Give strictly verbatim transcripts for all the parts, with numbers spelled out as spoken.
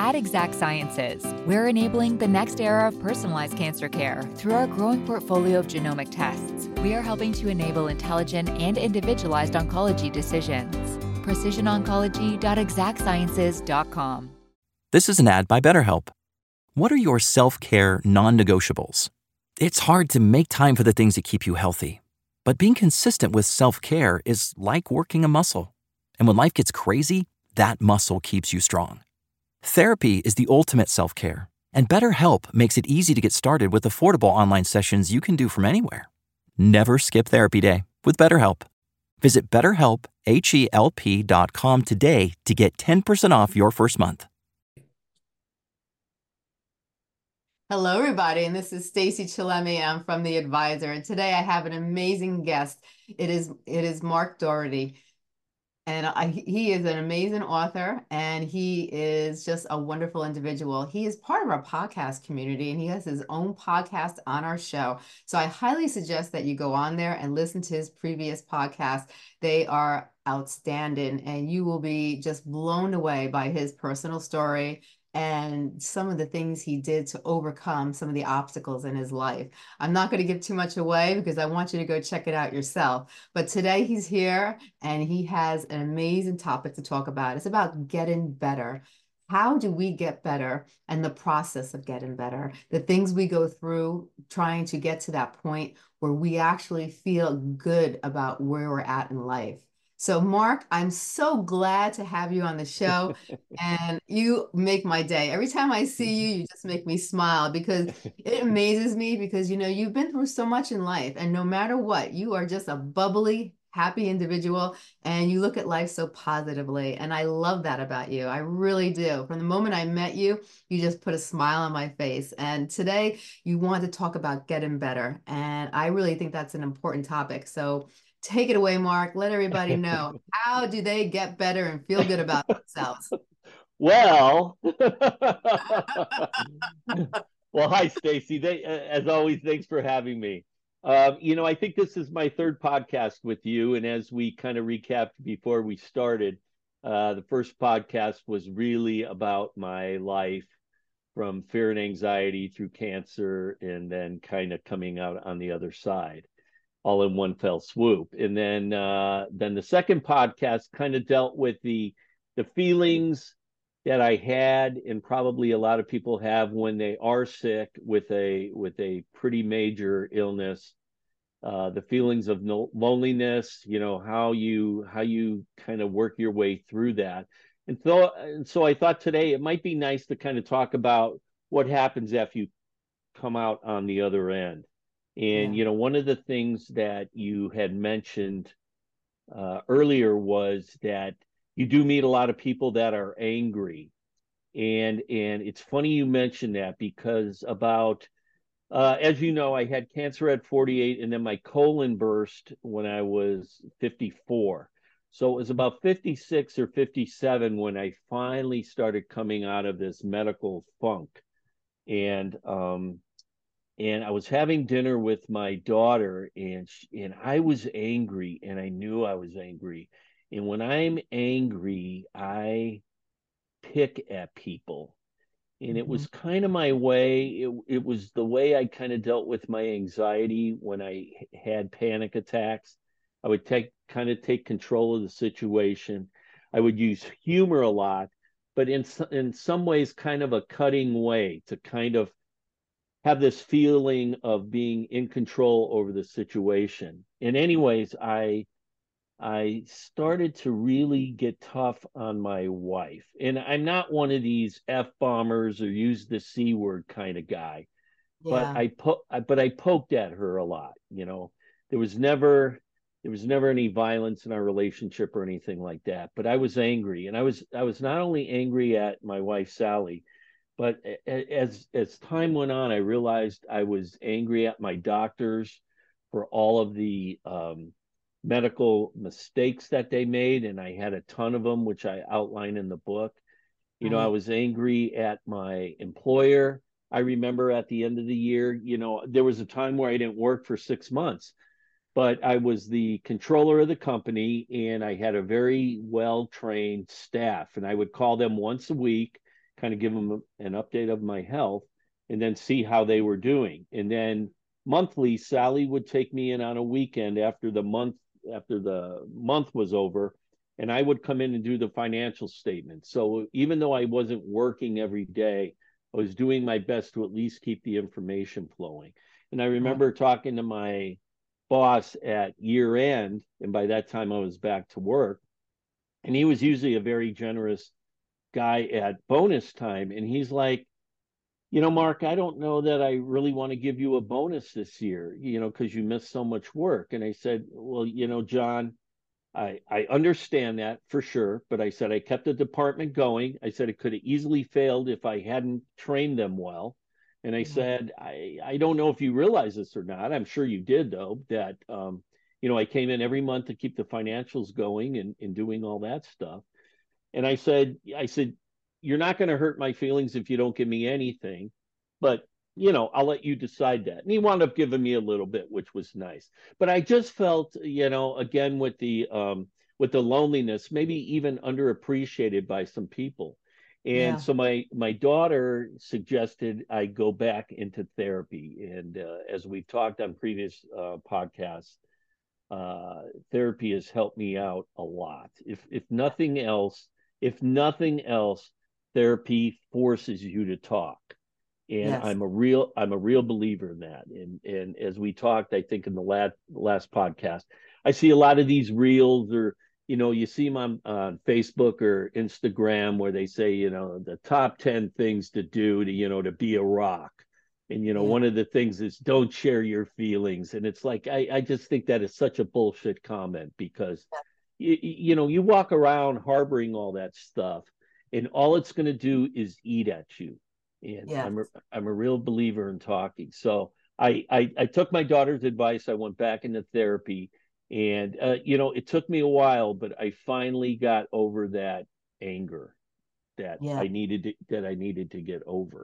At Exact Sciences, we're enabling the next era of personalized cancer care through our growing portfolio of genomic tests. We are helping to enable intelligent and individualized oncology decisions. precision oncology dot exact sciences dot com. This is an ad by BetterHelp. What are your self-care non-negotiables? It's hard to make time for the things that keep you healthy. But being consistent with self-care is like working a muscle. And when life gets crazy, that muscle keeps you strong. Therapy is the ultimate self-care, and BetterHelp makes it easy to get started with affordable online sessions you can do from anywhere. Never skip therapy day with BetterHelp. Visit betterhelp, H E L P dot com today to get ten percent off your first month. Hello, everybody, and this is Stacy Chillemi. I'm from The Advisor, and today I have an amazing guest. It is it is Mark Doherty, and I, he is an amazing author, and he is just a wonderful individual. He is part of our podcast community, and he has his own podcast on our show. So I highly suggest that you go on there and listen to his previous podcasts. They are outstanding, and you will be just blown away by his personal story and some of the things he did to overcome some of the obstacles in his life. I'm not going to give too much away because I want you to go check it out yourself. But today he's here and he has an amazing topic to talk about. It's about getting better. How do we get better and the process of getting better? The things we go through trying to get to that point where we actually feel good about where we're at in life. So, Mark, I'm so glad to have you on the show, and you make my day. Every time I see you, you just make me smile because it amazes me because, you know, you've been through so much in life, and no matter what, you are just a bubbly, happy individual, and you look at life so positively, and I love that about you. I really do. From the moment I met you, you just put a smile on my face, and today you want to talk about getting better, and I really think that's an important topic. So take it away, Mark. Let everybody know, how do they get better and feel good about themselves? Well, well, hi, Stacy. They, as always, thanks for having me. Um, you know, I think this is my third podcast with you. And as we kind of recapped before we started, uh, the first podcast was really about my life from fear and anxiety through cancer and then kind of coming out on the other side, all in one fell swoop. And then uh, then the second podcast kind of dealt with the the feelings that I had, and probably a lot of people have when they are sick with a with a pretty major illness. Uh, the feelings of no, loneliness, you know, how you how you kind of work your way through that. And so and so I thought today it might be nice to kind of talk about what happens after you come out on the other end. And, yeah. you know, one of the things that you had mentioned uh, earlier was that you do meet a lot of people that are angry. And and it's funny you mentioned that because about, uh, as you know, I had cancer at forty-eight and then my colon burst when I was fifty-four. So it was about fifty-six or fifty-seven when I finally started coming out of this medical funk. And, um, And I was having dinner with my daughter, and she, and I was angry, and I knew I was angry. And when I'm angry, I pick at people. And it was kind of my way. It, it was the way I kind of dealt with my anxiety when I had panic attacks. I would take kind of take control of the situation. I would use humor a lot, but in in some ways, kind of a cutting way to kind of have this feeling of being in control over the situation. And anyways, I I started to really get tough on my wife. And I'm not one of these F-bombers or use the C word kind of guy. Yeah. But I po- but I poked at her a lot, you know. There was never there was never any violence in our relationship or anything like that. But I was angry. And I was I was not only angry at my wife Sally, but as as time went on, I realized I was angry at my doctors for all of the um, medical mistakes that they made, and I had a ton of them, which I outline in the book. You know, I was angry at my employer. I remember at the end of the year, you know, there was a time where I didn't work for six months, but I was the controller of the company, and I had a very well-trained staff, and I would call them once a week, kind of give them an update of my health, and then see how they were doing. And then monthly, Sally would take me in on a weekend after the month after the month was over, and I would come in and do the financial statement. So even though I wasn't working every day, I was doing my best to at least keep the information flowing. And I remember talking to my boss at year end, and by that time I was back to work, and he was usually a very generous guy at bonus time. And he's like, you know, Mark, I don't know that I really want to give you a bonus this year, you know, because you missed so much work. And I said, well, you know, John, I, I understand that for sure. But I said, I kept the department going. I said, it could have easily failed if I hadn't trained them well. And I said, I, I don't know if you realize this or not. I'm sure you did, though, that, um, you know, I came in every month to keep the financials going and, and doing all that stuff. And I said, I said, you're not going to hurt my feelings if you don't give me anything, but, you know, I'll let you decide that. And he wound up giving me a little bit, which was nice. But I just felt, you know, again, with the, um, with the loneliness, maybe even underappreciated by some people. And Yeah. so my, my daughter suggested I go back into therapy. And uh, as we've talked on previous uh, podcasts, uh, therapy has helped me out a lot. If, if nothing else, if nothing else, therapy forces you to talk. And Yes. I'm a real I'm a real believer in that. And and as we talked, I think in the last last podcast, I see a lot of these reels, or you know, you see them on, on Facebook or Instagram where they say, you know, the top ten things to do to, you know, to be a rock. And you know, Yeah. one of the things is don't share your feelings. And it's like I, I just think that is such a bullshit comment, because you, you know, you walk around harboring all that stuff, and all it's going to do is eat at you. And Yes. I'm a, I'm a real believer in talking. So I, I I took my daughter's advice. I went back into therapy, and uh, you know, it took me a while, but I finally got over that anger that Yeah. I needed to, that I needed to get over.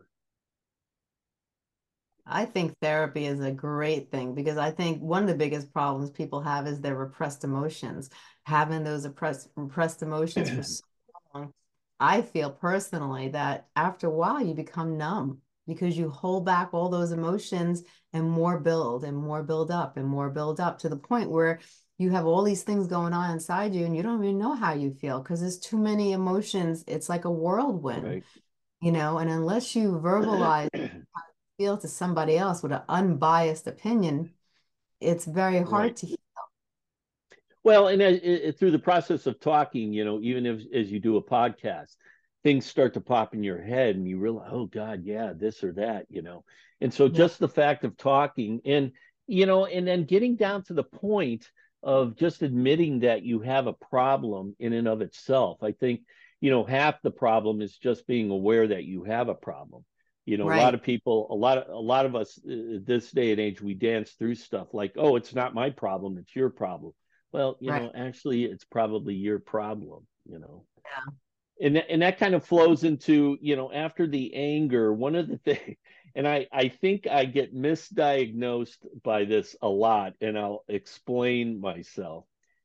I think therapy is a great thing, because I think one of the biggest problems people have is their repressed emotions. Having those repressed, repressed emotions for so long, I feel personally that after a while you become numb, because you hold back all those emotions, and more build and more build up and more build up to the point where you have all these things going on inside you and you don't even know how you feel because there's too many emotions. It's like a whirlwind, Right. you know, and unless you verbalize feel to somebody else with an unbiased opinion, it's very hard Right. to hear. Well, and as, it, through the process of talking, you know, even if as you do a podcast, things start to pop in your head, and you realize, oh God, yeah, this or that, you know. And so Yeah. just the fact of talking, and you know, and then getting down to the point of just admitting that you have a problem in and of itself. I think, you know, half the problem is just being aware that you have a problem. You know, a lot Right. of people, a lot of a lot of us uh, this day and age, we dance through stuff like, oh, it's not my problem, it's your problem. Well, you Right. know, actually, it's probably your problem, you know. Yeah. And that, and that kind of flows into, you know, after the anger, one of the things, and I, I think I get misdiagnosed by this a lot, and I'll explain myself.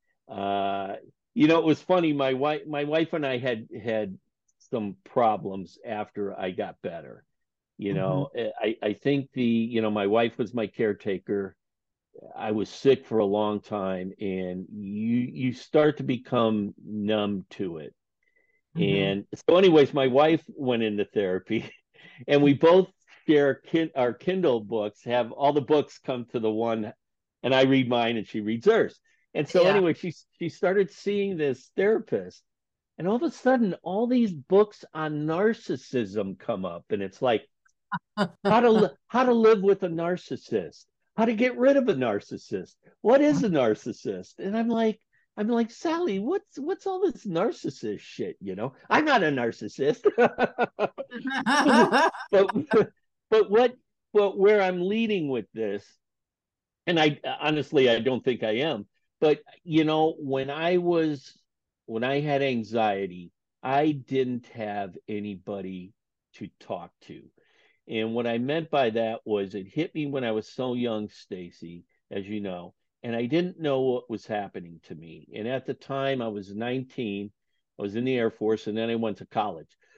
Uh, you know, it was funny. My wife, my wife and I had had some problems after I got better. You Mm-hmm. know, I, I think the, you know, my wife was my caretaker. I was sick for a long time, and you you start to become numb to it. Mm-hmm. And so, anyways, my wife went into therapy, and we both share kin- our Kindle books. Have all the books come to the one, and I read mine, and she reads hers. And so, Yeah. anyway, she she started seeing this therapist, and all of a sudden, all these books on narcissism come up, and it's like how to how to live with a narcissist, how to get rid of a narcissist, what is a narcissist. And i'm like i'm like Sally, what's what's all this narcissist shit, you know? I'm not a narcissist. but but what but where I'm leading with this, and I honestly I don't think I am, but you know, when I was when I had anxiety, I didn't have anybody to talk to. And what I meant by that was it hit me when I was so young, Stacy, as you know, and I didn't know what was happening to me. And at the time, I was nineteen, I was in the Air Force, and then I went to college.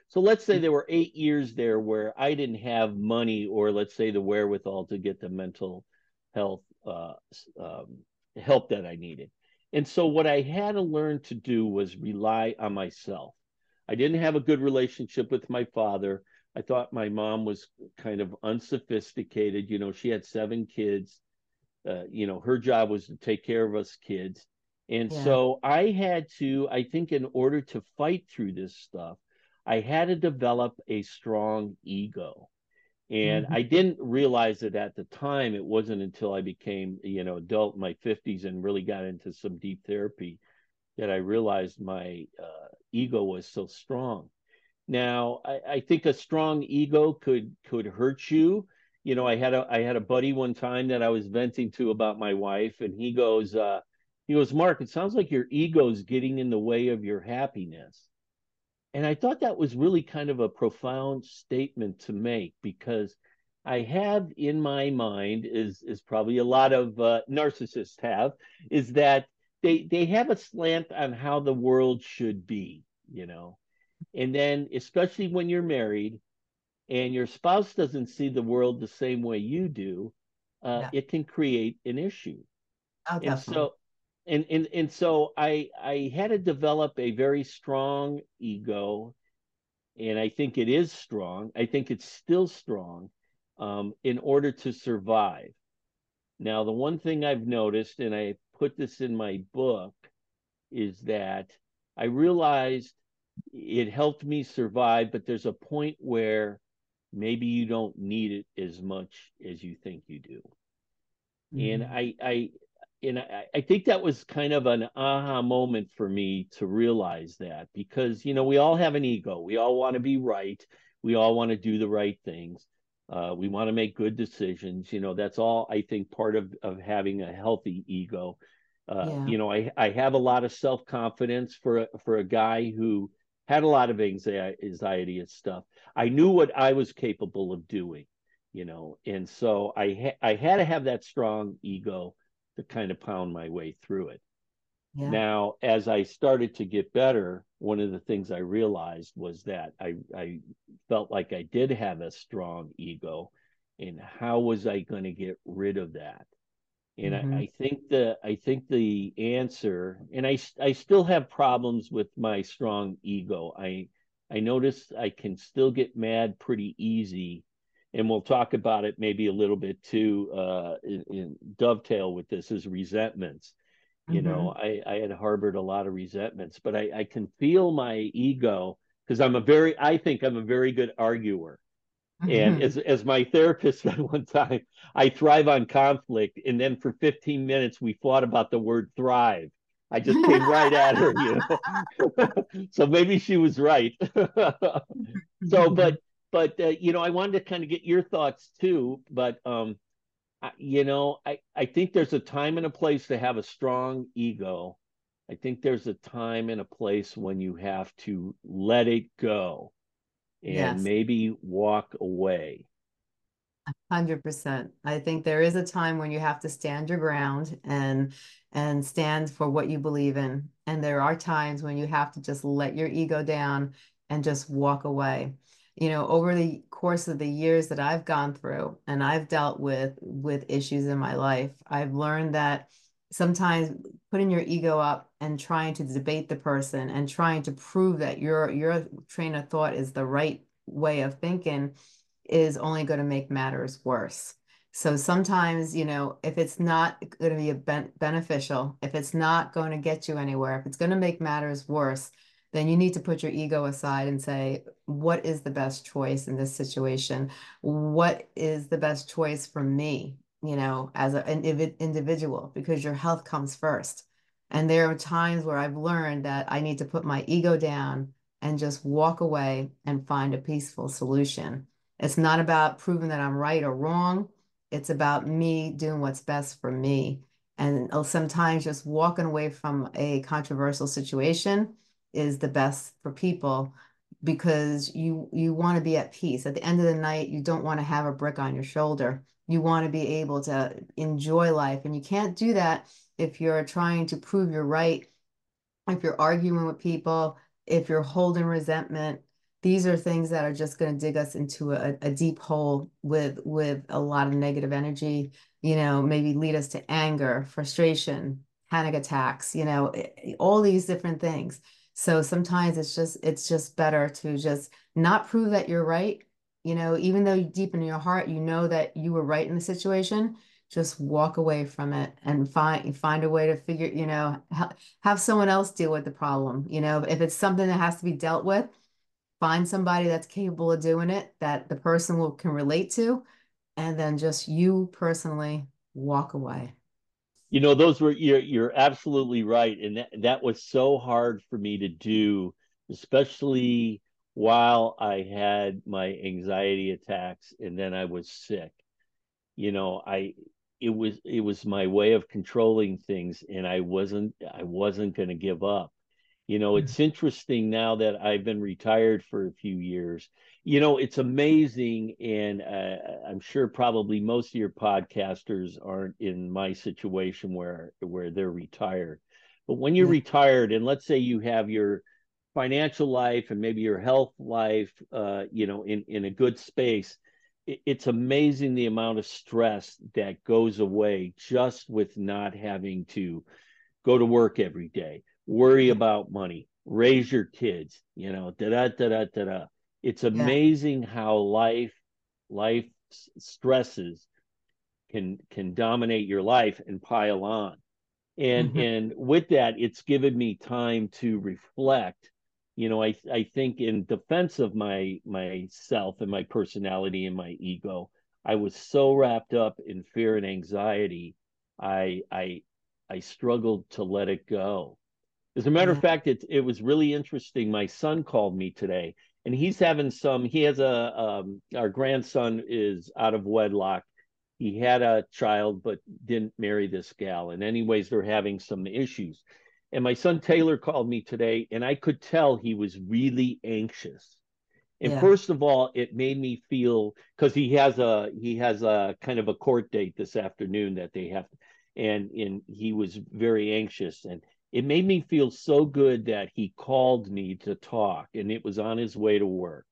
So let's say there were eight years there where I didn't have money, or let's say the wherewithal to get the mental health uh, um, help that I needed. And so what I had to learn to do was rely on myself. I didn't have a good relationship with my father. I thought my mom was kind of unsophisticated. You know, she had seven kids. Uh, you know, her job was to take care of us kids. And Yeah. so I had to, I think, in order to fight through this stuff, I had to develop a strong ego. And Mm-hmm. I didn't realize it at the time. It wasn't until I became, you know, adult in my fifties and really got into some deep therapy that I realized my uh, ego was so strong. Now, I, I think a strong ego could could hurt you. You know, I had a I had a buddy one time that I was venting to about my wife, and he goes, uh, he goes, Mark, it sounds like your ego's getting in the way of your happiness. And I thought that was really kind of a profound statement to make, because I have in my mind, is is probably a lot of uh, narcissists have, is that they they have a slant on how the world should be, you know. And then especially when you're married and your spouse doesn't see the world the same way you do, uh, Yeah. it can create an issue. Oh, And definitely. so and and and so I I had to develop a very strong ego, and I think it is strong. I think it's still strong, um, in order to survive. Now, the one thing I've noticed, and I put this in my book, is that I realized it helped me survive, but there's a point where maybe you don't need it as much as you think you do. And Mm-hmm. I, I, and I, I think that was kind of an aha moment for me to realize that, because, you know, we all have an ego. We all want to be right. We all want to do the right things. Uh, we want to make good decisions. You know, that's all, I think, part of, of having a healthy ego. Uh, Yeah. you know, I, I have a lot of self-confidence for a, for a guy who had a lot of anxiety, anxiety and stuff. I knew what I was capable of doing, you know, and so I ha- I had to have that strong ego to kind of pound my way through it. Yeah. Now, as I started to get better, one of the things I realized was that I I felt like I did have a strong ego, and how was I going to get rid of that? And I, Mm-hmm. I think the I think the answer, and I I still have problems with my strong ego. I I notice I can still get mad pretty easy, and we'll talk about it maybe a little bit too. Uh, in, in dovetail with this is resentments. You know, Mm-hmm. I I had harbored a lot of resentments, but I I can feel my ego, because I'm a very I think I'm a very good arguer. And Mm-hmm. as as my therapist said one time, I thrive on conflict. And then for fifteen minutes, we fought about the word thrive. I just came right at her, you know. So maybe she was right. So, but but uh, you know, I wanted to kind of get your thoughts too. But um, I, you know, I I think there's a time and a place to have a strong ego. I think there's a time and a place when you have to let it go and Yes. maybe walk away. one hundred percent. I think there is a time when you have to stand your ground and and stand for what you believe in. And there are times when you have to just let your ego down and just walk away. You know, over the course of the years that I've gone through and I've dealt with with issues in my life, I've learned that sometimes putting your ego up and trying to debate the person and trying to prove that your your train of thought is the right way of thinking is only going to make matters worse. So sometimes, you know, if it's not going to be a ben beneficial, if it's not going to get you anywhere, if it's going to make matters worse, then you need to put your ego aside and say, what is the best choice in this situation? What is the best choice for me, you know, as an individual, because your health comes first. And there are times where I've learned that I need to put my ego down and just walk away and find a peaceful solution. It's not about proving that I'm right or wrong. It's about me doing what's best for me. And sometimes just walking away from a controversial situation is the best for people because you you want to be at peace. At the end of the night, you don't want to have a brick on your shoulder. You want to be able to enjoy life. And you can't do that if you're trying to prove you're right, if you're arguing with people, if you're holding resentment, these are things that are just going to dig us into a, a deep hole with with a lot of negative energy, you know, maybe lead us to anger, frustration, panic attacks, you know, all these different things. So sometimes it's just it's just better to just not prove that you're right, you know, even though deep in your heart you know that you were right in the situation, just walk away from it and find find a way to figure, you know, ha have someone else deal with the problem. You know, if it's something that has to be dealt with, find somebody that's capable of doing it, that the person will can relate to, and then just you personally walk away. You know, those were you're you're absolutely right, and that that was so hard for me to do, especially while I had my anxiety attacks and then I was sick. You know, I it was it was my way of controlling things, and I wasn't I wasn't going to give up. You know, Mm. it's interesting now that I've been retired for a few years. You know, it's amazing, and uh, I'm sure probably most of your podcasters aren't in my situation where where they're retired. But when you're Yeah, retired, and let's say you have your financial life and maybe your health life, uh, you know, in in a good space, it, it's amazing the amount of stress that goes away just with not having to go to work every day, worry yeah, about money, raise your kids, you know, da da da da da da. It's yeah. amazing how life life stresses can can dominate your life and pile on. And Mhm. and with that, it's given me time to reflect. You know, I I think in defense of my myself and my personality and my ego, I was so wrapped up in fear and anxiety, I I I struggled to let it go. As a matter of Yeah, fact, it it was really interesting. My son called me today, and he's having some. He has a um, our grandson is out of wedlock. He had a child, but didn't marry this gal. And anyways, they're having some issues. And my son Taylor called me today, and I could tell he was really anxious. And yeah, first of all, it made me feel because he has a he has a kind of a court date this afternoon that they have, and and he was very anxious, and it made me feel so good that he called me to talk, and it was on his way to work.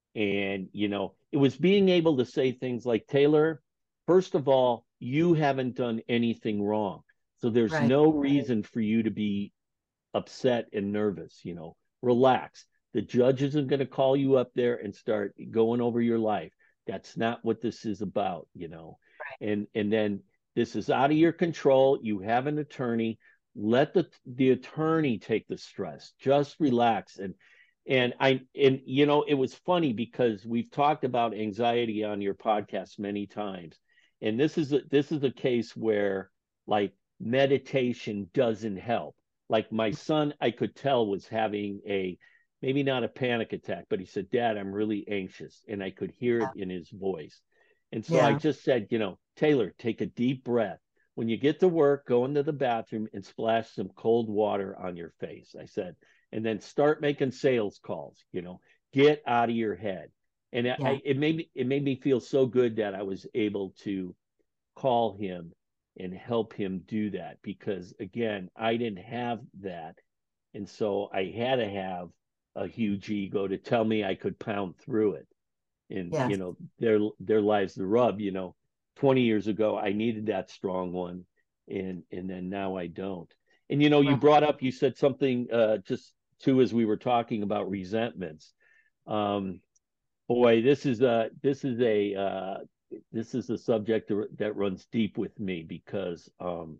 And you know, it was being able to say things like, Taylor, first of all, you haven't done anything wrong, so there's right. no reason for you to be upset and nervous, you know, relax. The judge isn't going to call you up there and start going over your life. That's not what this is about, you know. And and then this is out of your control. You have an attorney. Let the the attorney take the stress. Just Yeah, relax. And and I and you know, it was funny because we've talked about anxiety on your podcast many times. And this is a this is a case where like meditation doesn't help. Like my son, I could tell was having a maybe not a panic attack, but he said, Dad, I'm really anxious. And I could hear it in his voice. And so I yeah, just said, you know, Taylor, take a deep breath. When you get to work, go into the bathroom and splash some cold water on your face. I said, and then start making sales calls, you know, get out of your head. And yeah, I, it made me, it made me feel so good that I was able to call him and help him do that because again, I didn't have that. And so I had to have a huge ego to tell me I could pound through it. And yeah, you know, their their lives the rub, you know, twenty years ago I needed that strong one, and and then now I don't. And you know, you right. brought up you said something uh just too as we were talking about resentments. Um boy, this is a this is a uh this is a subject that runs deep with me because um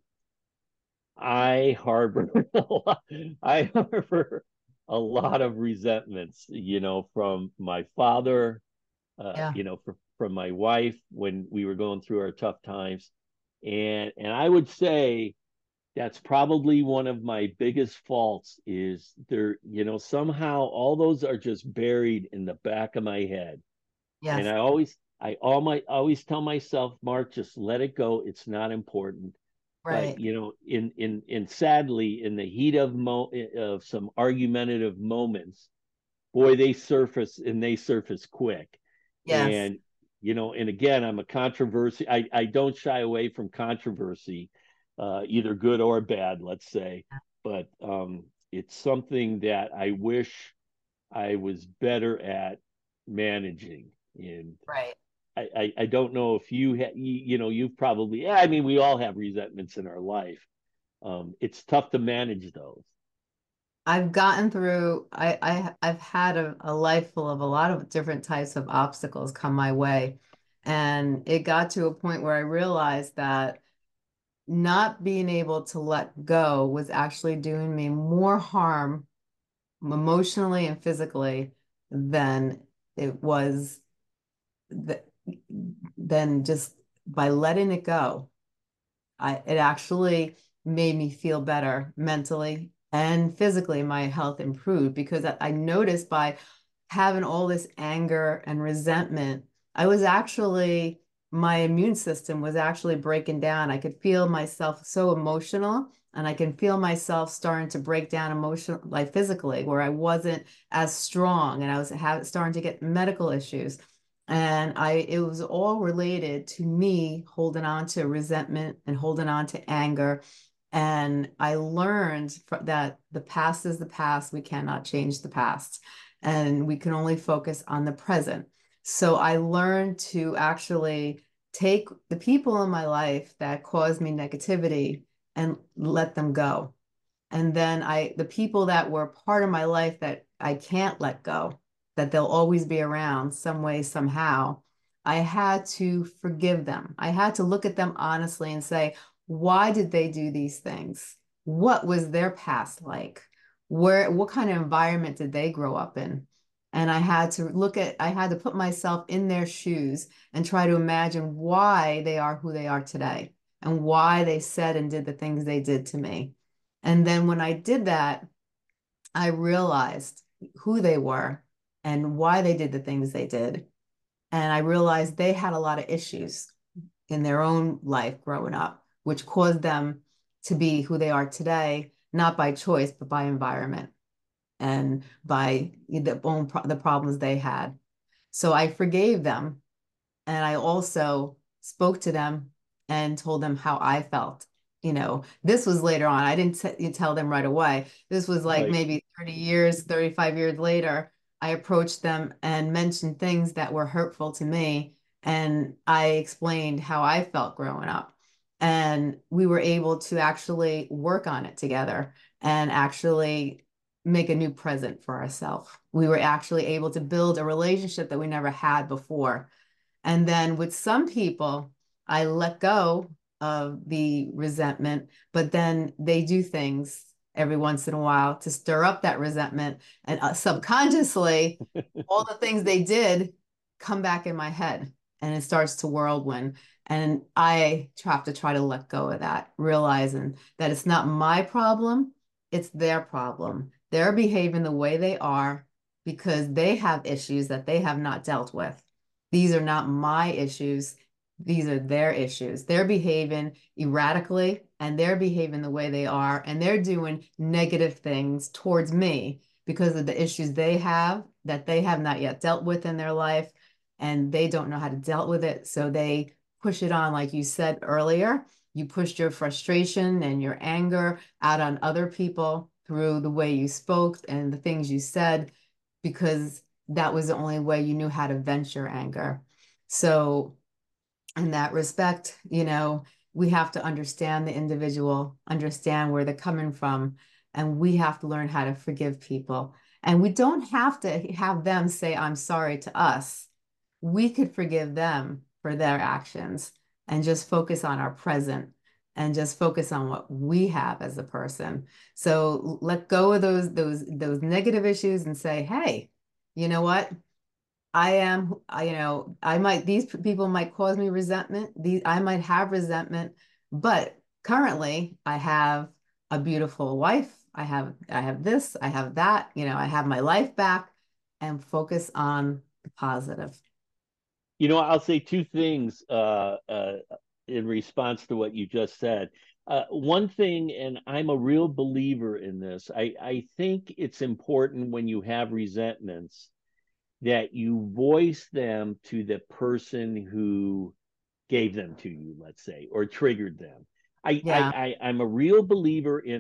I harbor a lot, I harbor a lot of resentments, you know, from my father, uh, Yeah, you know, for, from my wife when we were going through our tough times, and and I would say that's probably one of my biggest faults is there, you know, somehow all those are just buried in the back of my head, and yes, I always I all my always tell myself, Mark, just let it go. It's not important. But right. you know, in in in sadly, in the heat of mo of some argumentative moments, boy, they surface and they surface quick. Yes, And you know, and again, I'm a controversy. I I don't shy away from controversy, uh, either good or bad, let's say. But um, it's something that I wish I was better at managing. And Right. I, I, I don't know if you, ha- you, you know, you've probably, yeah, I mean, we all have resentments in our life. Um, it's tough to manage those. I've gotten through, I, I I've had a, a life full of a lot of different types of obstacles come my way. And it got to a point where I realized that not being able to let go was actually doing me more harm emotionally and physically than it was th than just by letting it go. I it actually made me feel better mentally and physically. My health improved because I, I noticed by having all this anger and resentment, I was actually my immune system was actually breaking down. I could feel myself so emotional, and I can feel myself starting to break down emotional, like physically, where I wasn't as strong, and I was have, starting to get medical issues. And I, it was all related to me holding on to resentment and holding on to anger. And I learned that the past is the past. We cannot change the past, and we can only focus on the present. So I learned to actually take the people in my life that caused me negativity and let them go. And then I, the people that were part of my life that I can't let go, that they'll always be around some way, somehow, I had to forgive them. I had to look at them honestly and say, why did they do these things? What was their past like? Where, what kind of environment did they grow up in? And I had to look at, I had to put myself in their shoes and try to imagine why they are who they are today and why they said and did the things they did to me. And then when I did that, I realized who they were and why they did the things they did. And I realized they had a lot of issues in their own life growing up, which caused them to be who they are today, not by choice, but by environment and by the own pro the problems they had. So I forgave them, and I also spoke to them and told them how I felt. You know, this was later on. I didn't t tell them right away. This was like Right. maybe thirty years, thirty-five years later. I approached them and mentioned things that were hurtful to me. And I explained how I felt growing up. And we were able to actually work on it together and actually make a new present for ourselves. We were actually able to build a relationship that we never had before. And then with some people, I let go of the resentment, but then they do things every once in a while to stir up that resentment. And uh, subconsciously, all the things they did come back in my head, and it starts to whirlwind. And I have to try to let go of that, realizing that it's not my problem, it's their problem. They're behaving the way they are because they have issues that they have not dealt with. These are not my issues. These are their issues. They're behaving erratically, and they're behaving the way they are, and they're doing negative things towards me because of the issues they have that they have not yet dealt with in their life, and they don't know how to deal with it. So they push it on, like you said earlier. You pushed your frustration and your anger out on other people through the way you spoke and the things you said, because that was the only way you knew how to vent your anger. So in that respect, you know, we have to understand the individual, understand where they're coming from, and we have to learn how to forgive people. And we don't have to have them say, I'm sorry to us. We could forgive them for their actions and just focus on our present and just focus on what we have as a person. So let go of those those those negative issues and say, hey, you know what? I am, I, you know, I might, these people might cause me resentment. These, I might have resentment, but currently I have a beautiful wife. I have, I have this, I have that, you know, I have my life back, and focus on the positive. You know, I'll say two things uh, uh, in response to what you just said. Uh, one thing, and I'm a real believer in this, I, I think it's important when you have resentments that you voice them to the person who gave them to you, let's say, or triggered them. I, I, Yeah. I I'm a real believer in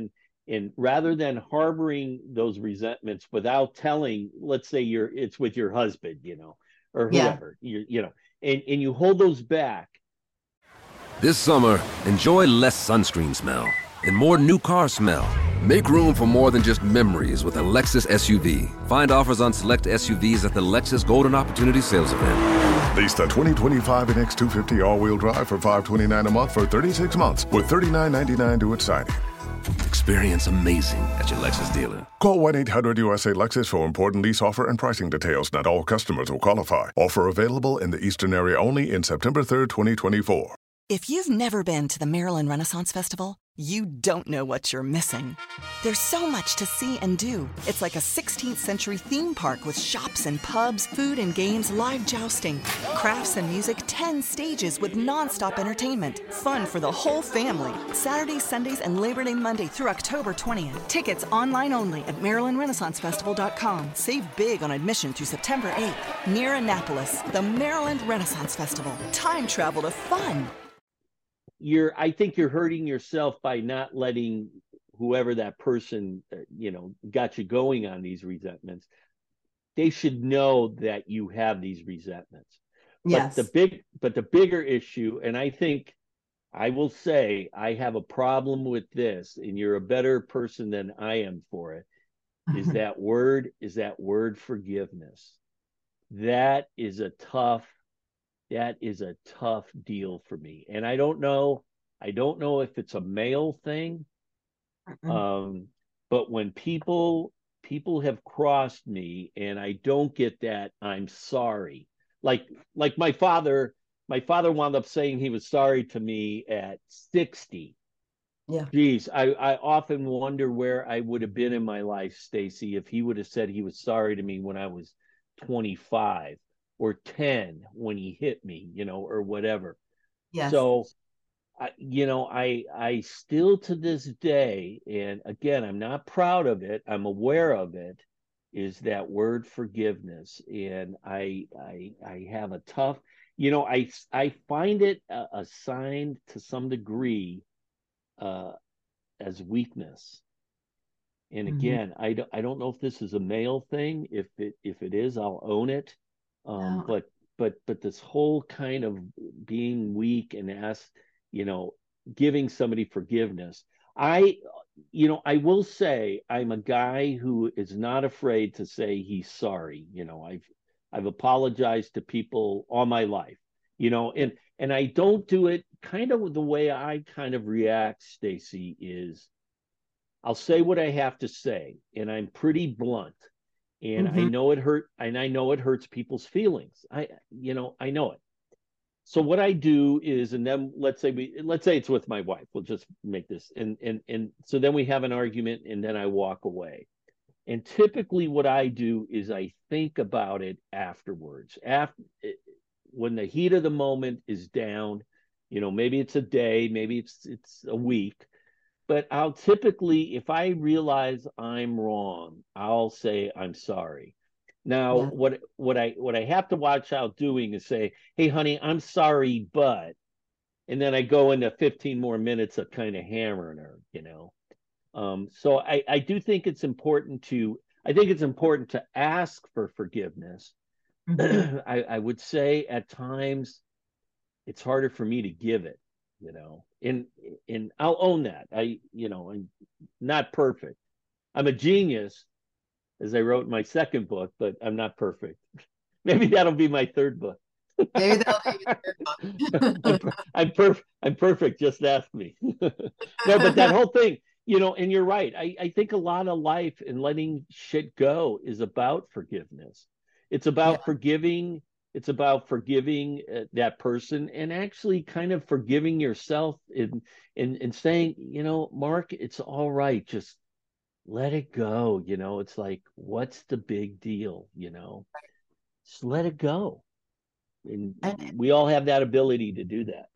and rather than harboring those resentments without telling, let's say you're it's with your husband, you know, or Yeah. whoever, you you know, and and you hold those back. This summer, enjoy less sunscreen smell and more new car smell. Make room for more than just memories with a Lexus S U V. Find offers on select S U Vs at the Lexus Golden Opportunity Sales Event. Lease the twenty twenty-five N X two fifty all-wheel drive for five hundred twenty-nine dollars a month for thirty-six months with thirty-nine ninety-nine due at signing. Experience amazing at your Lexus dealer. Call one eight hundred U S A Lexus for important lease offer and pricing details. Not all customers will qualify. Offer available in the Eastern area only in September third, twenty twenty-four. If you've never been to the Maryland Renaissance Festival, you don't know what you're missing. There's so much to see and do. It's like a sixteenth century theme park with shops and pubs, food and games, live jousting, crafts and music, ten stages with nonstop entertainment. Fun for the whole family. Saturdays, Sundays, and Labor Day Monday through October twentieth. Tickets online only at maryland renaissance festival dot com. Save big on admission through September eighth. Near Annapolis, the Maryland Renaissance Festival. Time travel to fun. You're I think you're hurting yourself by not letting whoever that person, you know, got you going on these resentments. They should know that you have these resentments. Yes. But the big but the bigger issue, and I think I will say I have a problem with this, and you're a better person than I am for it, is that word is that word forgiveness. That is a tough That is a tough deal for me. And I don't know, I don't know if it's a male thing. Um, but when people people have crossed me and I don't get that, I'm sorry. Like like my father, my father wound up saying he was sorry to me at sixty. Yeah. Geez, I, I often wonder where I would have been in my life, Stacy, if he would have said he was sorry to me when I was twenty-five. Or ten when he hit me, you know, or whatever. Yes. So, I, you know, I I still to this day, and again, I'm not proud of it. I'm aware of it. Is that word forgiveness, and I I I have a tough, you know, I I find it uh, assigned to some degree uh, as weakness. And again, mm-hmm. I don't I don't know if this is a male thing. If it if it is, I'll own it. Um, no. but but but this whole kind of being weak and ask, you know, giving somebody forgiveness. I, you know, I will say I'm a guy who is not afraid to say he's sorry. You know, I've I've apologized to people all my life. You know, and and I don't do it kind of the way I kind of react, Stacy, is I'll say what I have to say, and I'm pretty blunt. And mm-hmm. I know it hurt, and I know it hurts people's feelings. I, you know, I know it. So what I do is, and then let's say we, let's say it's with my wife. We'll just make this, and and and so then we have an argument, and then I walk away. And typically, what I do is I think about it afterwards. After, when the heat of the moment is down, you know, maybe it's a day, maybe it's it's a week. But I'll typically, if I realize I'm wrong, I'll say I'm sorry. Now, yeah. what what I what I have to watch out doing is say, "Hey, honey, I'm sorry, but," and then I go into fifteen more minutes of kind of hammering her, you know. Um, so I I do think it's important to I think it's important to ask for forgiveness. Mm-hmm. I I would say at times it's harder for me to give it. You know, and and I'll own that. I, you know, I'm not perfect. I'm a genius, as I wrote in my second book, but I'm not perfect. Maybe that'll be my third book. Maybe that'll be your third book. I'm, I'm perfect. I'm perfect. Just ask me. No, but that whole thing, you know, and you're right. I, I think a lot of life and letting shit go is about forgiveness. It's about yeah. forgiving. It's about forgiving uh, that person and actually kind of forgiving yourself and, and and saying, you know, Mark, it's all right. Just let it go. You know, it's like, what's the big deal? You know, just let it go. And, and we all have that ability to do that.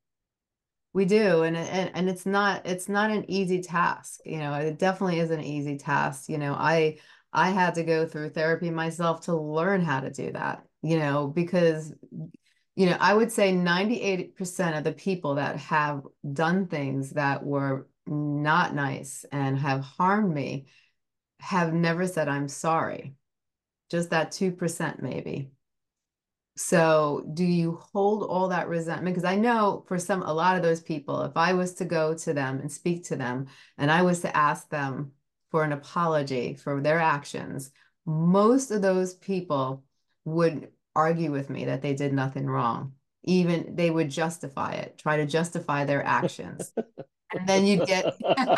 We do. And, and, and it's not, it's not an easy task. You know, it definitely is an easy task. You know, I, I had to go through therapy myself to learn how to do that. You know, because, you know, I would say ninety-eight percent of the people that have done things that were not nice and have harmed me have never said, I'm sorry. Just that two percent maybe. So do you hold all that resentment? Because I know for some, a lot of those people, if I was to go to them and speak to them and I was to ask them for an apology for their actions, most of those people would argue with me that they did nothing wrong. Even they would justify it, try to justify their actions. And then you get,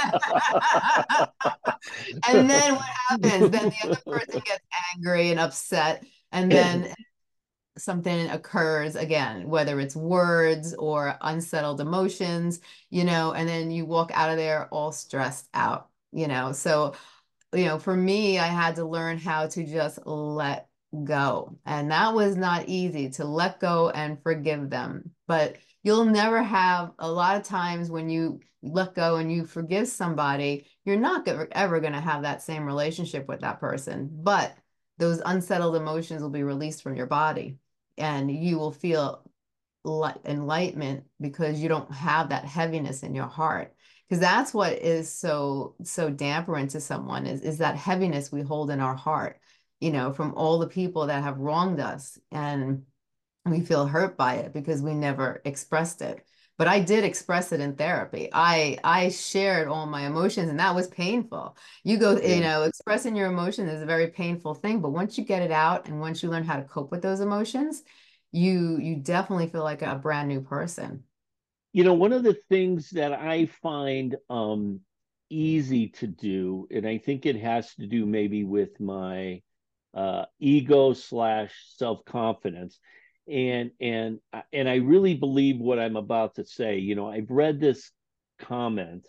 and then what happens? Then the other person gets angry and upset, and then something occurs again, whether it's words or unsettled emotions, you know, and then you walk out of there all stressed out, you know. So, you know, for me, I had to learn how to just let go. And that was not easy, to let go and forgive them. But you'll never have, a lot of times when you let go and you forgive somebody, you're not ever going to have that same relationship with that person. But those unsettled emotions will be released from your body, and you will feel enlightenment because you don't have that heaviness in your heart. Because that's what is so so dampering to someone, is, is that heaviness we hold in our heart, you know, from all the people that have wronged us, and we feel hurt by it because we never expressed it. But I did express it in therapy. I I shared all my emotions, and that was painful. You go, Yeah. you know, expressing your emotion is a very painful thing, but once you get it out and once you learn how to cope with those emotions, you you definitely feel like a brand new person. You know, one of the things that I find um, easy to do, and I think it has to do maybe with my uh, ego slash self-confidence, and and and I really believe what I'm about to say. You know, I've read this comment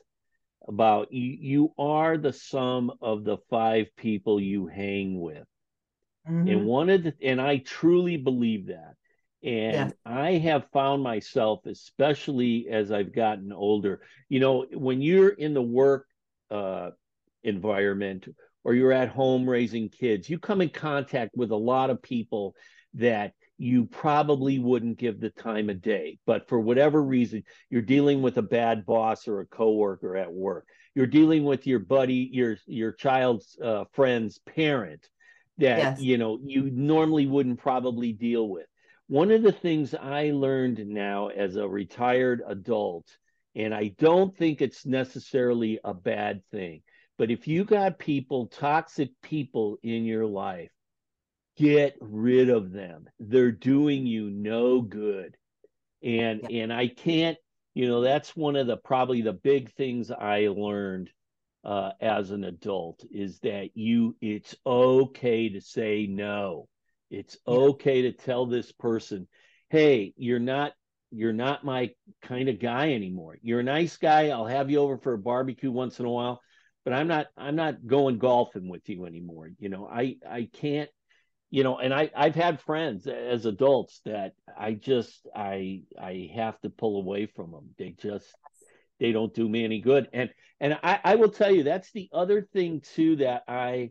about you, you are the sum of the five people you hang with. And Mm-hmm. one of the, and I truly believe that. Yes. And I have found myself, especially as I've gotten older, you know, when you're in the work uh, environment or you're at home raising kids, you come in contact with a lot of people that you probably wouldn't give the time of day. But for whatever reason, you're dealing with a bad boss or a coworker at work. You're dealing with your buddy, your your child's uh, friend's parent that Yes. you know you normally wouldn't probably deal with. One of the things I learned now as a retired adult, and I don't think it's necessarily a bad thing, but if you got people, toxic people in your life, get rid of them. They're doing you no good. And Yes. and I can't, you know, that's one of the probably the big things I learned uh, as an adult, is that you it's okay to say no. It's Yes. okay to tell this person, hey, you're not you're not my kind of guy anymore. You're a nice guy. I'll have you over for a barbecue once in a while, but I'm not I'm not going golfing with you anymore. You know, I I can't, you know, and I I've had friends as adults that I just I I have to pull away from them. They just they don't do me any good. And and I, I will tell you, that's the other thing too, that I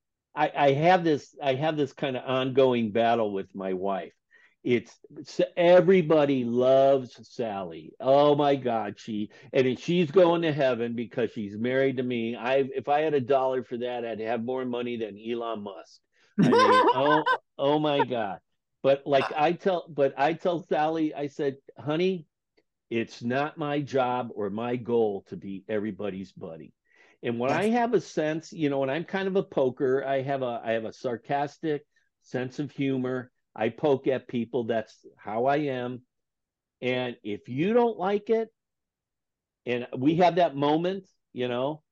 I, I have this I have this kind of ongoing battle with my wife. It's, it's everybody loves Sally. Oh my God, she and she's going to heaven because she's married to me. I if I had a dollar for that, I'd have more money than Elon Musk. I mean, oh oh my God. But like I tell, but I tell Sally, I said, honey, it's not my job or my goal to be everybody's buddy. And when I Yes. have a sense, you know, and I'm kind of a poker, I have a I have a sarcastic sense of humor. I poke at people. That's how I am. And if you don't like it, and we have that moment, you know,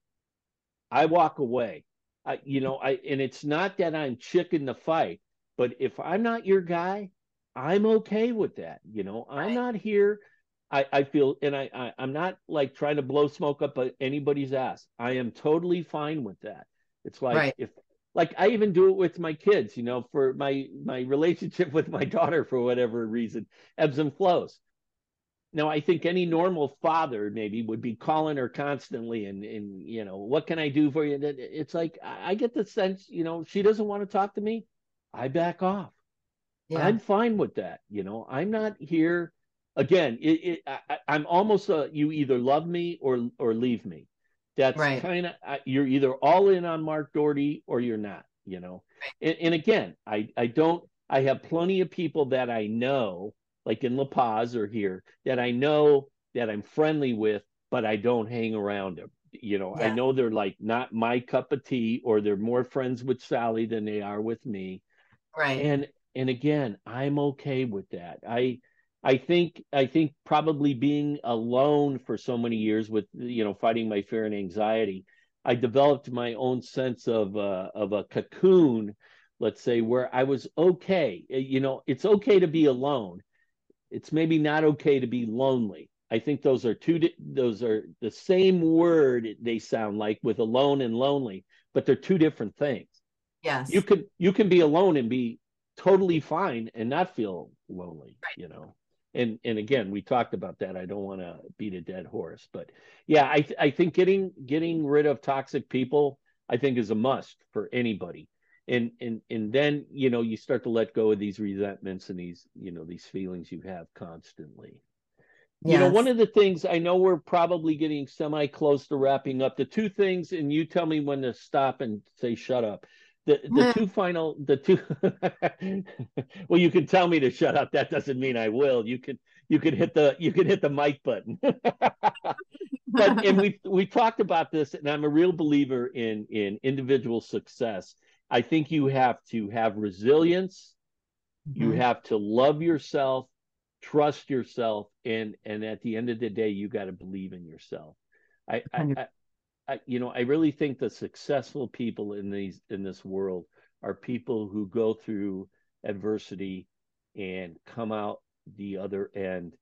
I walk away. I, you know, I and it's not that I'm chicken to fight, but if I'm not your guy, I'm okay with that. You know, I'm Right. not here. I, I feel, and I, I I'm not like trying to blow smoke up anybody's ass. I am totally fine with that. It's like Right. if like I even do it with my kids, you know, for my my relationship with my daughter for whatever reason ebbs and flows. Now, I think any normal father maybe would be calling her constantly and, and you know, what can I do for you? It's like, I get the sense, you know, she doesn't want to talk to me. I back off. Yeah. I'm fine with that. You know, I'm not here. again, it, it I, I'm almost a, you either love me or or leave me. That's Right. kind of, you're either all in on Mark Doherty or you're not, you know. And, and again, I I don't I have plenty of people that I know, like in La Paz or here, that I know that I'm friendly with, but I don't hang around them. You know, I Yeah. know they're like not my cup of tea, or they're more friends with Sally than they are with me. Right. And and again, I'm okay with that. I I think I think probably being alone for so many years with, you know, fighting my fear and anxiety, I developed my own sense of uh, of a cocoon, let's say, where I was okay. You know, it's okay to be alone. It's maybe not okay to be lonely. I think those are two those are the same word, they sound like, with alone and lonely, but they're two different things. You Yes. can you can be alone and be totally fine and not feel lonely, Right. you know. And and again, we talked about that. I don't want to beat a dead horse, but yeah, I th- I think getting getting rid of toxic people, I think, is a must for anybody. And and and then, you know, you start to let go of these resentments and these, you know, these feelings you have constantly. You know, one Yes. of the things, I know we're probably getting semi close to wrapping up, the two things, and you tell me when to stop and say shut up. The the two final the two well, you can tell me to shut up. That doesn't mean I will. You can you can hit the you can hit the mic button. But and we we talked about this, and I'm a real believer in in individual success. I think you have to have resilience, you Mhm. have to love yourself, trust yourself, and and at the end of the day, you got to believe in yourself. I, I, I, I, you know, I really think the successful people in these in this world are people who go through adversity and come out the other end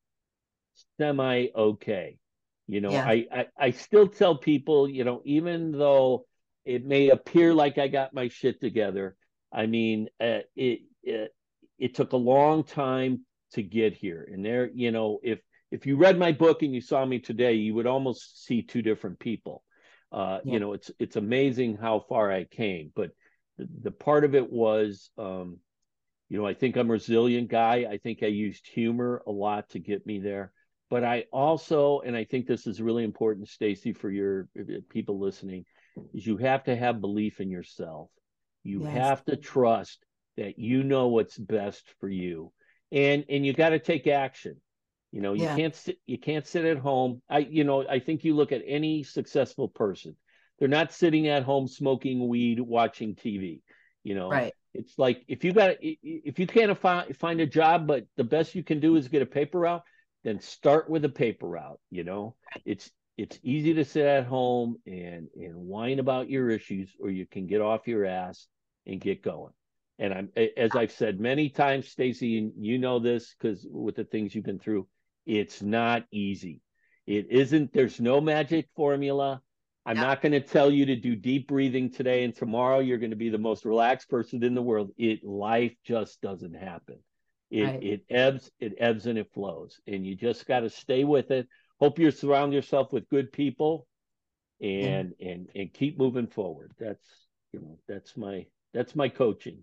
semi okay. You know, Yes. I, I I still tell people, you know, even though it may appear like I got my shit together, I mean, uh, it, it it took a long time to get here. And there, you know, if if you read my book and you saw me today, you would almost see two different people. Uh, Yeah. you know, it's it's amazing how far I came. But the, the part of it was, um, you know, I think I'm a resilient guy. I think I used humor a lot to get me there. But I also, and I think this is really important, Stacy, for your people listening, is you have to have belief in yourself. You Yes. have to trust that you know what's best for you. And and you got to take action. You know, you Yeah. can't sit you can't sit at home. I you know, I think you look at any successful person. They're not sitting at home smoking weed, watching T V. You know, Right. it's like, if you got if you can't find find a job, but the best you can do is get a paper route, then start with a paper route. You know, it's it's easy to sit at home and and whine about your issues, or you can get off your ass and get going. And I'm, as I've said many times, Stacy, and you know this because with the things you've been through, it's not easy. It isn't. There's no magic formula. I'm Yeah. not going to tell you to do deep breathing today and tomorrow you're going to be the most relaxed person in the world. It Life just doesn't happen. It Right. it ebbs, it ebbs and it flows, and you just got to stay with it. Hope you surround yourself with good people, Yeah. and and and keep moving forward. That's, you know, that's my that's my coaching.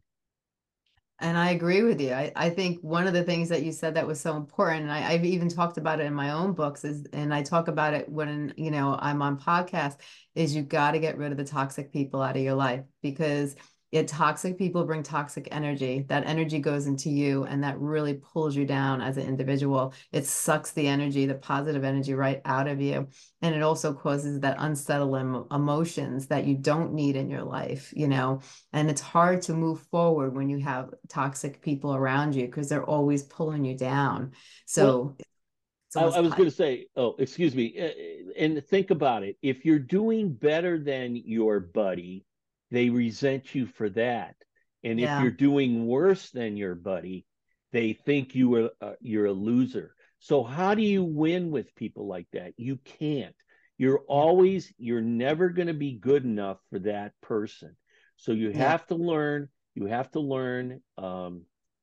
And I agree with you. I, I think one of the things that you said that was so important, and I, I've even talked about it in my own books, is, and I talk about it when, you know, I'm on podcasts, is you got to get rid of the toxic people out of your life, because it toxic people bring toxic energy. That energy goes into you, and that really pulls you down as an individual. It sucks the energy, the positive energy, right out of you. And it also causes that unsettling emotions that you don't need in your life, you know. And it's hard to move forward when you have toxic people around you, because they're always pulling you down. Well, So it's I, I almost was hot. going to say, oh, excuse me. Uh, And think about it. If you're doing better than your buddy, they resent you for that. And if Yeah. you're doing worse than your buddy, they think you are uh, you're a loser. So how do you win with people like that? You can't. You're Yeah. always, you're never going to be good enough for that person. So you Yeah. have to learn, you have to learn um,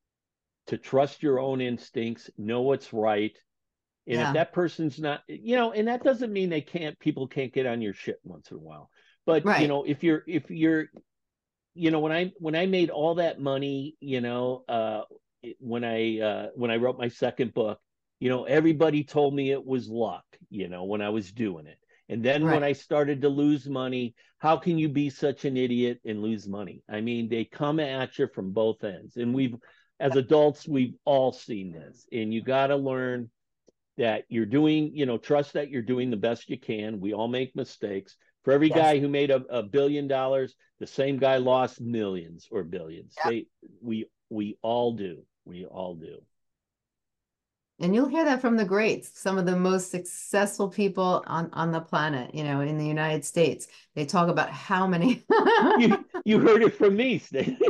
to trust your own instincts, know what's right, and if Yeah. that person's not, you know, and that doesn't mean they can't, people can't get on your shit once in a while. But, you Right. know, if you're, if you're, you know, when I, when I made all that money, you know, uh, when I, uh, when I wrote my second book, you know, everybody told me it was luck, you know, when I was doing it. And then right. when I started to lose money, how can you be such an idiot and lose money? I mean, they come at you from both ends. And we've, as adults, we've all seen this. And you got to learn that you're doing, you know, trust that you're doing the best you can. We all make mistakes. For every yes. guy who made a, a billion dollars, the same guy lost millions or billions. Yep. They, we, we all do. We all do. And you'll hear that from the greats, some of the most successful people on, on the planet, you know, in the United States. They talk about how many. you, you heard it from me,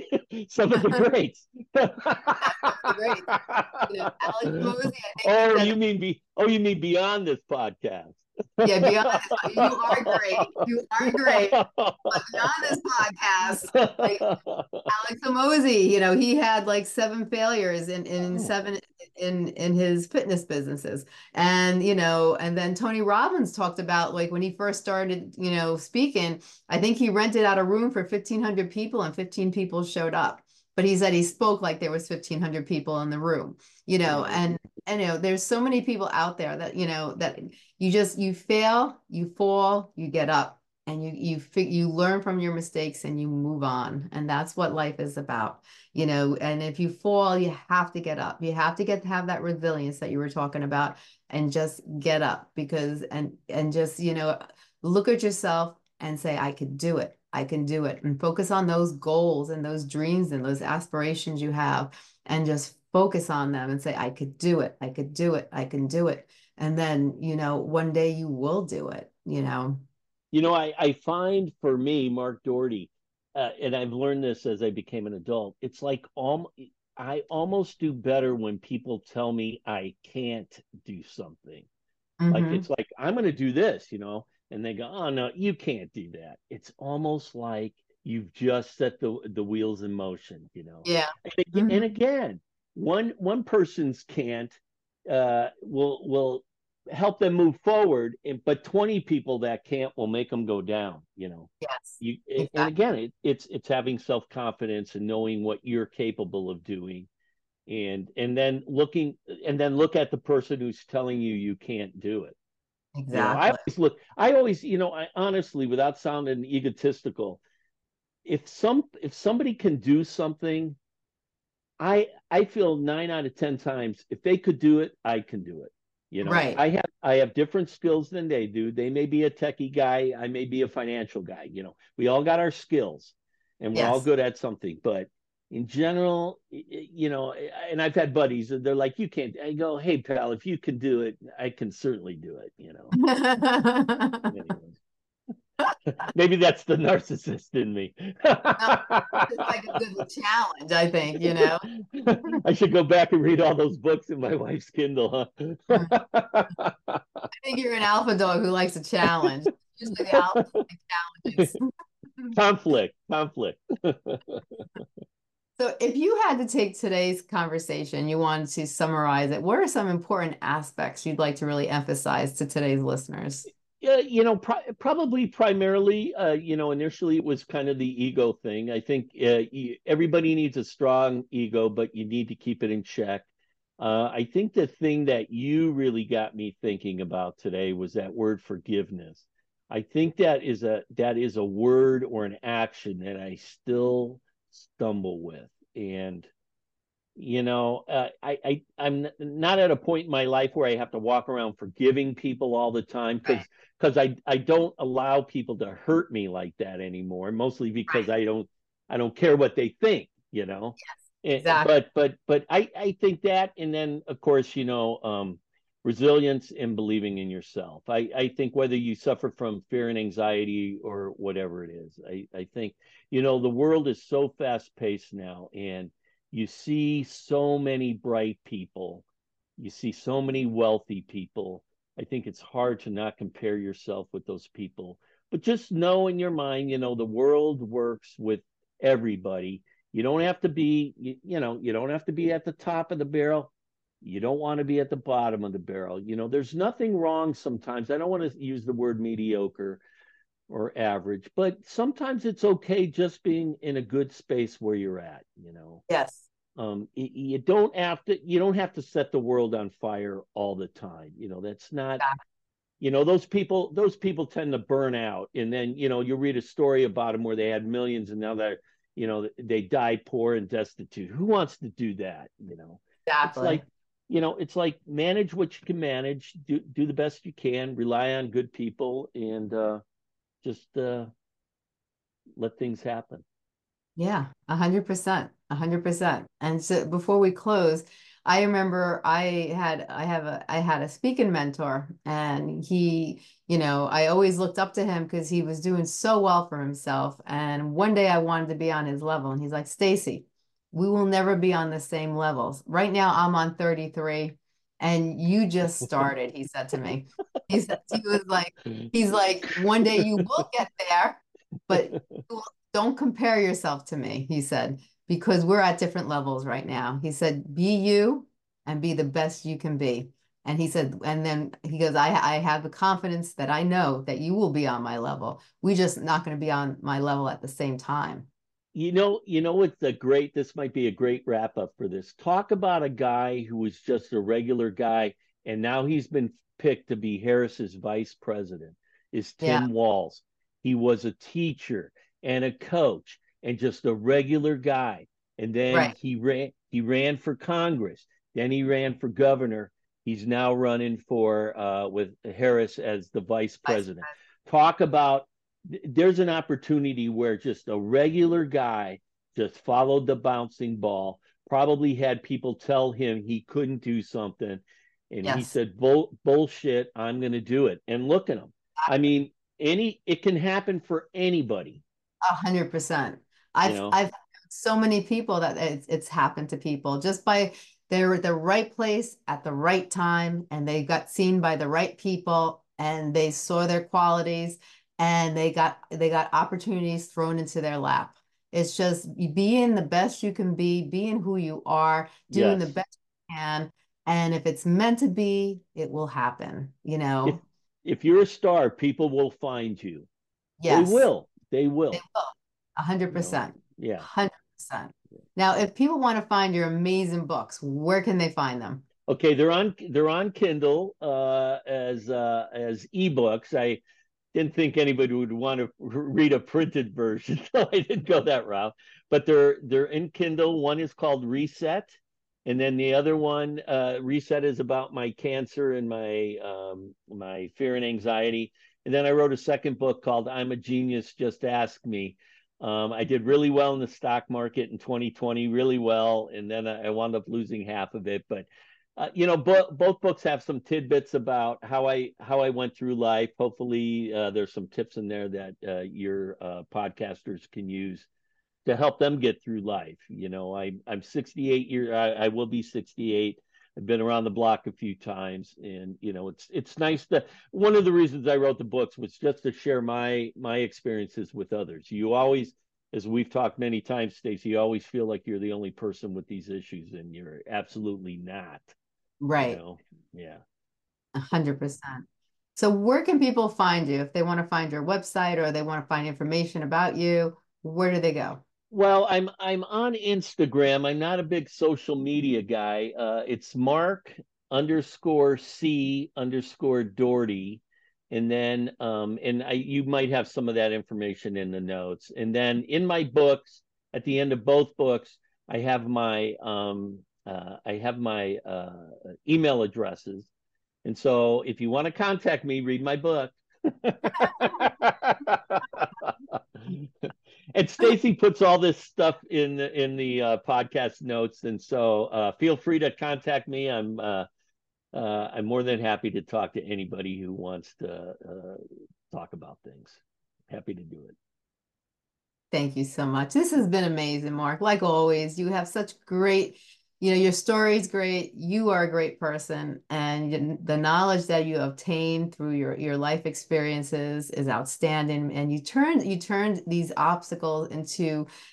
some of the greats. the greats. You know, Alex Mosey, I think. Oh, you mean be? Oh, you mean beyond this podcast? Yeah, beyond this, you are great. You are great. But beyond this podcast, like Alex Hormozi, you know, he had like seven failures in in oh. seven in in his fitness businesses, and you know, and then Tony Robbins talked about like when he first started, you know, speaking. I think he rented out a room for fifteen hundred people, and fifteen people showed up. But he said he spoke like there was fifteen hundred people in the room, you know, and, and, you know, there's so many people out there that, you know, that you just, you fail, you fall, you get up, and you, you, you learn from your mistakes and you move on. And that's what life is about, you know, and if you fall, you have to get up. You have to get to have that resilience that you were talking about and just get up because, and, and just, you know, look at yourself and say, I could do it. I can do it, and focus on those goals and those dreams and those aspirations you have and just focus on them and say, I could do it. I could do it. I can do it. And then, you know, one day you will do it, you know. You know, I, I find for me, Mark Doherty, uh, and I've learned this as I became an adult, it's like um, I almost do better when people tell me I can't do something. Mm-hmm. Like, it's like, I'm going to do this, you know. And they go, oh, no, you can't do that. It's almost like you've just set the the wheels in motion, you know? Yeah. And, again, mm-hmm. and again, one one person's can't uh, will will help them move forward, and, but twenty people that can't will make them go down, you know? Yes. You, exactly. And again, it, it's it's having self-confidence and knowing what you're capable of doing. And and then looking and then look at the person who's telling you you can't do it. Exactly. You know, I always look, I always, you know, I honestly, without sounding egotistical, if some, if somebody can do something, I, I feel nine out of ten times, if they could do it, I can do it. You know, right. I have, I have different skills than they do. They may be a techie guy. I may be a financial guy. You know, we all got our skills and we're yes. all good at something, but in general, you know, and I've had buddies and they're like, you can't. I go, hey, pal, if you can do it, I can certainly do it, you know. Maybe that's the narcissist in me. No, it's like a good challenge, I think, you know. I should go back and read all those books in my wife's Kindle, huh? I think you're an alpha dog who likes a challenge. Usually the alpha like challenges. Conflict, conflict. So if you had to take today's conversation, you wanted to summarize it, what are some important aspects you'd like to really emphasize to today's listeners? Yeah, you know, pro- probably primarily, uh, you know, initially it was kind of the ego thing. I think uh, everybody needs a strong ego, but you need to keep it in check. Uh, I think the thing that you really got me thinking about today was that word forgiveness. I think that is a that is a word or an action that I still stumble with. And you know, uh, I, I I'm not at a point in my life where I have to walk around forgiving people all the time because because I I don't allow people to hurt me like that anymore, mostly because right. I don't I don't care what they think, you know. Yes, exactly. But but but I I think that, and then of course, you know, um resilience and believing in yourself. I, I think whether you suffer from fear and anxiety or whatever it is, I, I think, you know, the world is so fast paced now, and you see so many bright people. You see so many wealthy people. I think it's hard to not compare yourself with those people. But just know in your mind, you know, the world works with everybody. You don't have to be, you, you know, you don't have to be at the top of the barrel. You don't want to be at the bottom of the barrel. You know, there's nothing wrong sometimes. I don't want to use the word mediocre or average, but sometimes it's okay just being in a good space where you're at, you know. Yes. Um, y- you don't have to, you don't have to set the world on fire all the time. You know, that's not, you know, those people, those people tend to burn out. And then, you know, you read a story about them where they had millions and now they're, you know, they died poor and destitute. Who wants to do that? You know, it's Exactly. like, you know, it's like manage what you can manage, do, do the best you can, rely on good people, and uh, just uh, let things happen. Yeah, a hundred percent, a hundred percent. And so before we close, I remember I had I have a I had a speaking mentor, and he, you know, I always looked up to him because he was doing so well for himself. And one day I wanted to be on his level, and he's like, Stacy, we will never be on the same levels. Right now I'm on thirty-three and you just started, he said to me. He said he was like, he's like, one day you will get there, but don't compare yourself to me, he said, because we're at different levels right now. He said, be you and be the best you can be. And he said, and then he goes, I, I have the confidence that I know that you will be on my level. We just not going to be on my level at the same time. You know, you know what's a great, this might be a great wrap up for this. Talk about a guy who was just a regular guy, and now he's been picked to be Harris's vice president, is Yeah. Tim Walz. He was a teacher and a coach and just a regular guy. And then Right. he ran he ran for Congress. Then he ran for governor. He's now running for uh, with Harris as the vice president. Talk about, there's an opportunity where just a regular guy just followed the bouncing ball, probably had people tell him he couldn't do something. And Yes. he said, Bull, bullshit, I'm going to do it. And look at him. I mean, any, it can happen for anybody. A hundred percent. I've, You know? I've so many people that it's, it's happened to people just by they're at the right place at the right time, and they got seen by the right people, and they saw their qualities, and they got they got opportunities thrown into their lap. It's just being the best you can be, being who you are, doing Yes. the best you can, and if it's meant to be, it will happen. You know. If, if you're a star, people will find you. Yes. They will. They will. They will. A hundred You know? percent. Yeah. Hundred percent. Now, if people want to find your amazing books, where can they find them? Okay, they're on they're on Kindle uh, as uh, as ebooks. I didn't think anybody would want to read a printed version, so I didn't go that route. But they're they're in Kindle. One is called Reset, and then the other one, uh, Reset, is about my cancer and my um, my fear and anxiety. And then I wrote a second book called I'm a Genius, Just Ask Me. Um, I did really well in the stock market in twenty twenty, really well, and then I wound up losing half of it. But uh, you know, bo- both books have some tidbits about how I how I went through life. Hopefully, uh, there's some tips in there that uh, your uh, podcasters can use to help them get through life. You know, I I'm sixty-eight years. I, I will be sixty-eight. I've been around the block a few times, and you know, it's it's nice to. One of the reasons I wrote the books was just to share my my experiences with others. You always, as we've talked many times, Stacy, you always feel like you're the only person with these issues, and you're absolutely not. Right. You know? Yeah. A hundred percent. So where can people find you if they want to find your website or they want to find information about you? Where do they go? Well, I'm I'm on Instagram. I'm not a big social media guy. Uh, it's Mark underscore C underscore Doherty, and then um, and I you might have some of that information in the notes. And then in my books, at the end of both books, I have my um, uh, I have my uh, email addresses. And so if you want to contact me, read my book. And Stacy puts all this stuff in the, in the uh, podcast notes, and so uh, feel free to contact me. I'm uh, uh, I'm more than happy to talk to anybody who wants to uh, talk about things. Happy to do it. Thank you so much. This has been amazing, Mark. Like always, you have such great, you know, your story is great. You are a great person, and the knowledge that you obtained through your your life experiences is outstanding. And you turned you turned these obstacles into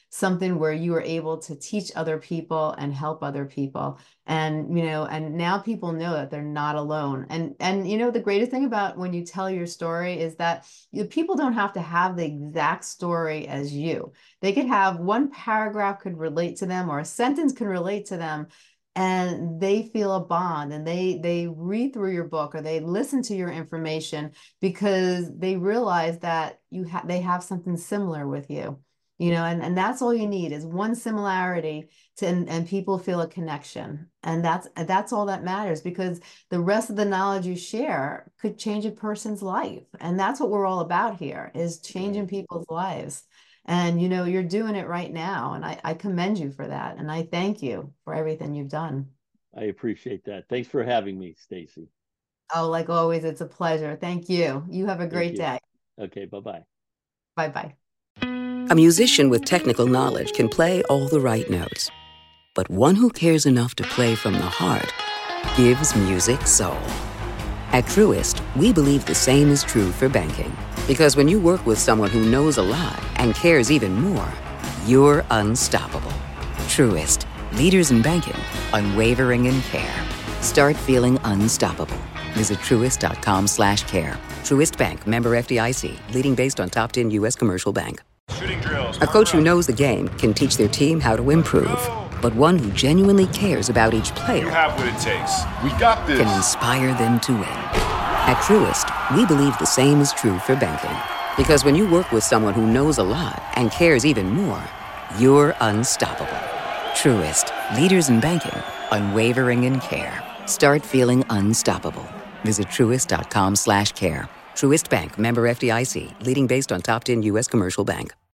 something where you were able to teach other people and help other people. And, you know, and now people know that they're not alone. And, and, you know, the greatest thing about when you tell your story is that you know, people don't have to have the exact story as you. They could have one paragraph could relate to them, or a sentence can relate to them, and they feel a bond, and they they read through your book, or they listen to your information because they realize that you have they have something similar with you. You know, and, and that's all you need is one similarity to, and, and people feel a connection. And that's, that's all that matters, because the rest of the knowledge you share could change a person's life. And that's what we're all about here, is changing people's lives. And, you know, you're doing it right now. And I, I commend you for that. And I thank you for everything you've done. I appreciate that. Thanks for having me, Stacy. Oh, like always, it's a pleasure. Thank you. You have a great day. Okay, bye-bye. Bye-bye. A musician with technical knowledge can play all the right notes, but one who cares enough to play from the heart gives music soul. At Truist, we believe the same is true for banking, because when you work with someone who knows a lot and cares even more, you're unstoppable. Truist, leaders in banking, unwavering in care. Start feeling unstoppable. Visit truist.com slash care. Truist Bank, member F D I C, leading based on top ten U S commercial bank. Shooting drills. A coach who knows the game can teach their team how to improve, but one who genuinely cares about each player You have what it takes. We got this. can inspire them to win. At Truist, we believe the same is true for banking, because when you work with someone who knows a lot and cares even more, you're unstoppable. Truist, leaders in banking, unwavering in care. Start feeling unstoppable. Visit truist.com slash care. Truist Bank, member F D I C, leading based on top ten U S commercial bank.